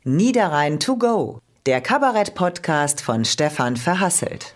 Niederrhein to go, der Kabarett-Podcast von Stefan Verhasselt.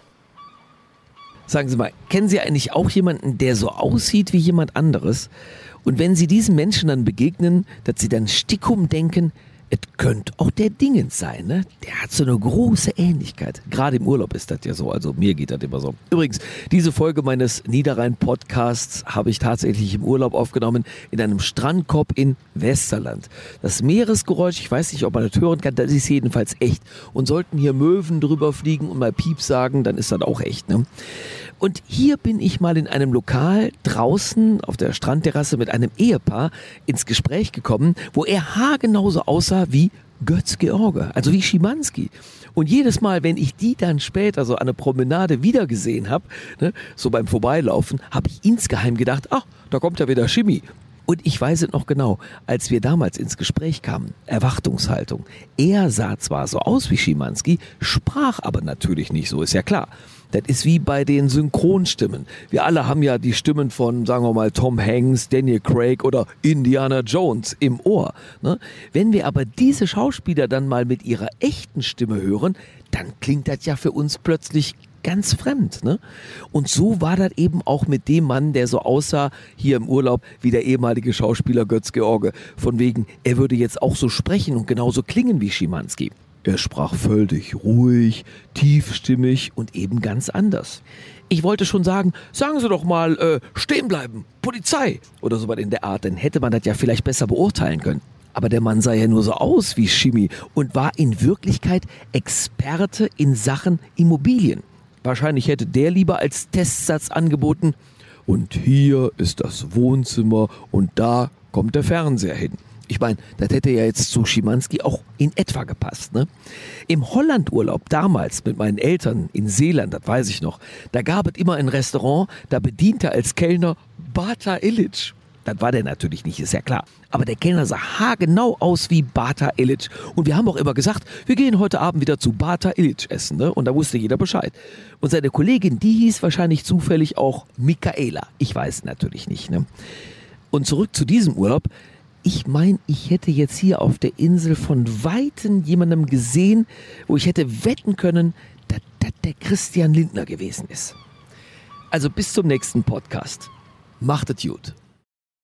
Sagen Sie mal, kennen Sie eigentlich auch jemanden, der so aussieht wie jemand anderes? Und wenn Sie diesen Menschen dann begegnen, dass Sie dann stickum denken, es könnte auch der Dingens sein, ne? Der hat so eine große Ähnlichkeit. Gerade im Urlaub ist das ja so, also mir geht das immer so. Übrigens, diese Folge meines Niederrhein-Podcasts habe ich tatsächlich im Urlaub aufgenommen, in einem Strandkorb in Westerland. Das Meeresgeräusch, ich weiß nicht, ob man das hören kann, das ist jedenfalls echt. Und sollten hier Möwen drüber fliegen und mal Piep sagen, dann ist das auch echt, ne? Und hier bin ich mal in einem Lokal draußen auf der Strandterrasse mit einem Ehepaar ins Gespräch gekommen, wo er haargenauso aussah wie Götz-George, also wie Schimanski. Und jedes Mal, wenn ich die dann später so an der Promenade wiedergesehen habe, ne, so beim Vorbeilaufen, habe ich insgeheim gedacht, ach, da kommt ja wieder Schimi. Und ich weiß es noch genau, als wir damals ins Gespräch kamen, Erwartungshaltung. Er sah zwar so aus wie Schimanski, sprach aber natürlich nicht so, ist ja klar. Das ist wie bei den Synchronstimmen. Wir alle haben ja die Stimmen von, sagen wir mal, Tom Hanks, Daniel Craig oder Indiana Jones im Ohr, ne? Wenn wir aber diese Schauspieler dann mal mit ihrer echten Stimme hören, dann klingt das ja für uns plötzlich ganz fremd, ne? Und so war das eben auch mit dem Mann, der so aussah hier im Urlaub wie der ehemalige Schauspieler Götz-George. Von wegen, er würde jetzt auch so sprechen und genauso klingen wie Schimanski. Er sprach völlig ruhig, tiefstimmig und eben ganz anders. Ich wollte schon sagen, sagen Sie doch mal, stehen bleiben, Polizei oder so was in der Art, dann hätte man das ja vielleicht besser beurteilen können. Aber der Mann sah ja nur so aus wie Schimi und war in Wirklichkeit Experte in Sachen Immobilien. Wahrscheinlich hätte der lieber als Testsatz angeboten, und hier ist das Wohnzimmer und da kommt der Fernseher hin. Ich meine, das hätte ja jetzt zu Schimanski auch in etwa gepasst, ne? Im Hollandurlaub damals mit meinen Eltern in Seeland, das weiß ich noch, da gab es immer ein Restaurant, da bediente als Kellner Bata Illich. Das war der natürlich nicht, ist ja klar. Aber der Kellner sah haargenau aus wie Bata Illich. Und wir haben auch immer gesagt, wir gehen heute Abend wieder zu Bata Illich essen, ne? Und da wusste jeder Bescheid. Und seine Kollegin, die hieß wahrscheinlich zufällig auch Michaela. Ich weiß natürlich nicht, ne? Und zurück zu diesem Urlaub. Ich meine, ich hätte jetzt hier auf der Insel von Weitem jemandem gesehen, wo ich hätte wetten können, dass das der Christian Lindner gewesen ist. Also bis zum nächsten Podcast. Macht es gut.